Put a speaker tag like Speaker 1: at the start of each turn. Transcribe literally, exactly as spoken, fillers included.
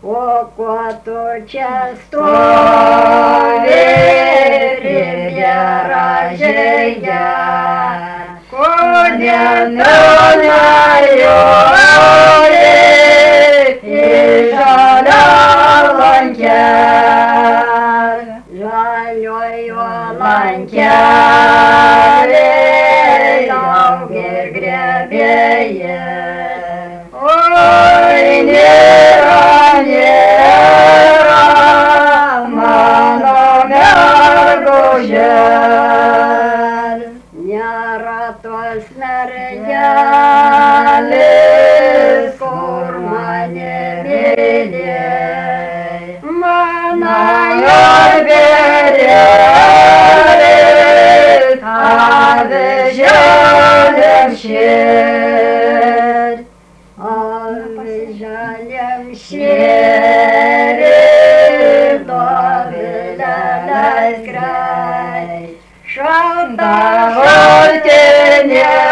Speaker 1: O kuo tu čia stovi premjera žeidžia, kodėl nenajoji į žalią lankelį, žaliojo lankelį, daug ir grebėji. Oi, nėra, nėra mano mergužėl, nėra tos mergelės, kur mane mylėjai, mano jorberėlis, avižėlėm šėr. Avižėlėm šėri, dovilėlės grai, šalta šaltinė